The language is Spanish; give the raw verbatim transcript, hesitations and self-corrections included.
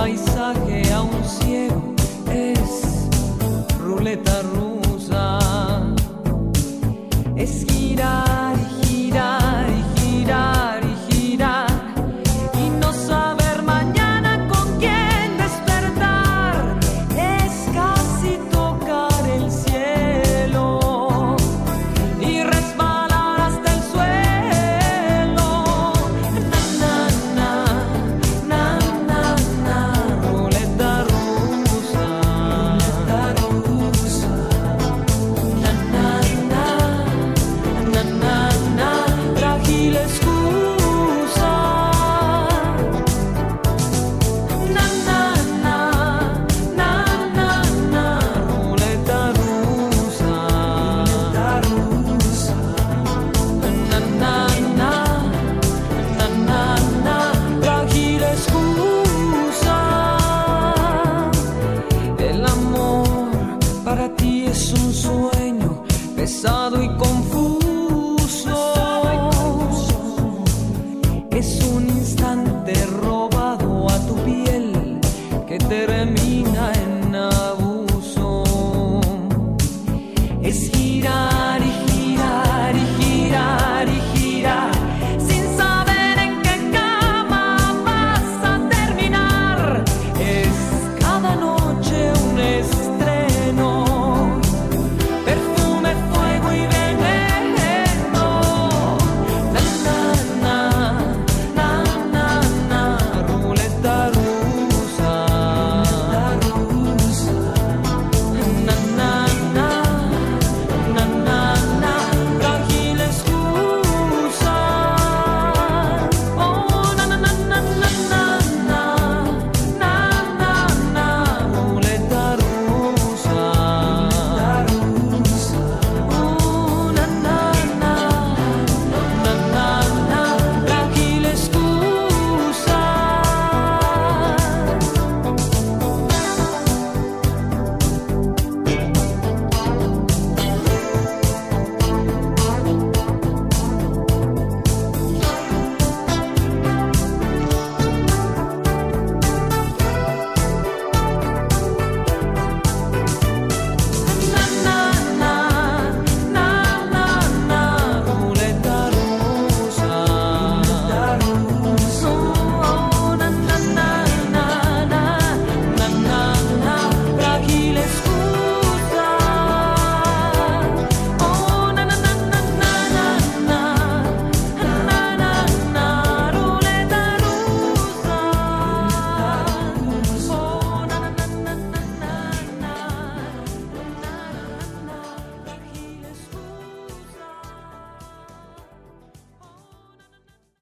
paisaje a un ciego es ruleta rusa. Es girar y girar y girar y girar y no saber mañana con quién despertar. Es casi tocar el cielo y resbalar hasta el suelo. Na, na, na, na, na, ruleta rusa, ruleta rusa. Na, na, na, na, na, na, frágil excusa. Na, na, na, na, na, na, ruleta rusa, ruleta rusa. Na, na, na, na, na, na, frágil excusa. El amor para ti es un sueño pesado y confuso. Es un instante robado a tu piel que te